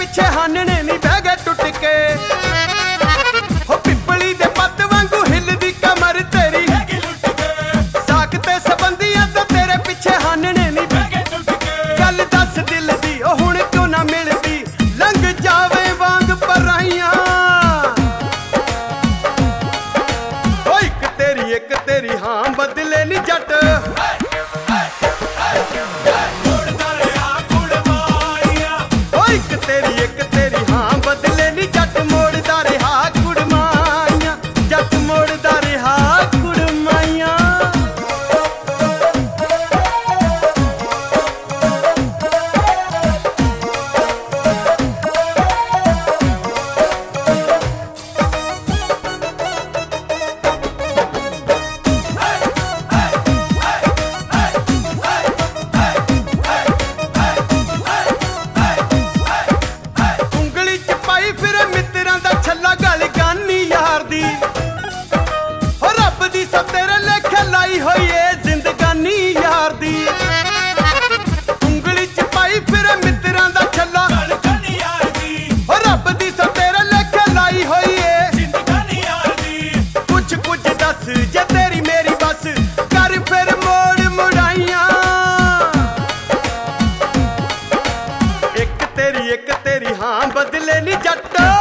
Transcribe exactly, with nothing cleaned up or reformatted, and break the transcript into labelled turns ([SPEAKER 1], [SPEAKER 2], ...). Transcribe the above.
[SPEAKER 1] पिछे हानने नी बह गए टुट के। हो पिपली दे पत्त वांगू हिलदी कमर तेरी, साक ते सबंधियां तो तेरे पिछे हानने नी बह गए टुट के। गल दस दिल दी ओ हुण क्यों ना मिलदी, लंघ जावे वांग पराइयां। ओ इक तेरी इक तेरी हां बदले नी जट, तेरी एक तेरी हाँ बदले नी जट मोड़दा रहा कुड़माइयां, जट मोड़दा रहा कुड़माइयां। सब तेरे लेखे लाई होई है जिंदगानी यार दी, उंगली च पाई फिर मित्रां दा छल्ला यार दी। हो रब दी सब तेरे लेखे लाई होई है जिंदगानी यार दी। कुछ कुछ दस जे तेरी मेरी बस कर फिर मोड़ मुड़ाइयां। एक तेरी एक तेरी हां बदले नी जट।